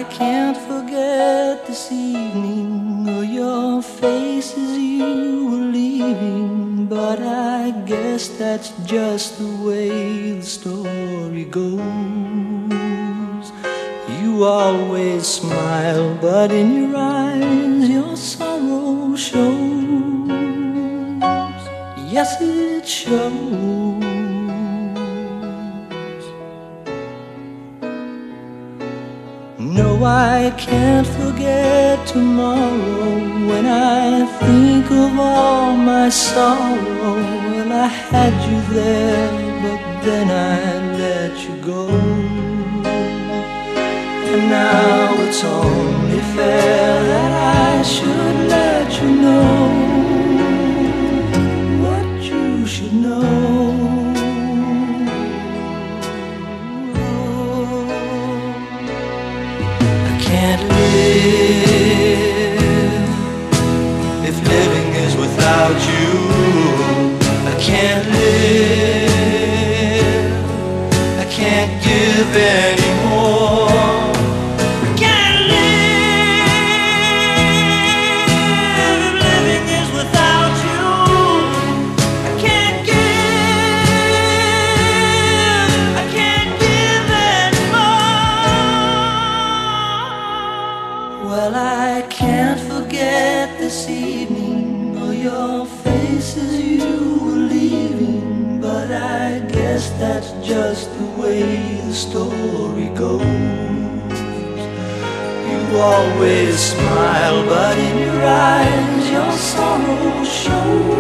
can't forget this evening or your face as you were leaving, but I guess that's just the way the story goes. You always smile, but in your eyes your sorrow shows. Yes, it shows. No, I can't forget tomorrow when I think of all my sorrow. Well, I had you there, but then I let you go. And now it's only fair that I should let you know what you should know. Can't live if living is without you. I can't live, I can't give anymore. I can't live if living is without you. I can't give, I can't give anymore. Well, I can't forget this evening or your face as you were leaving, but I guess that's just the way the story goes. You always smile, but in your eyes your sorrow shows.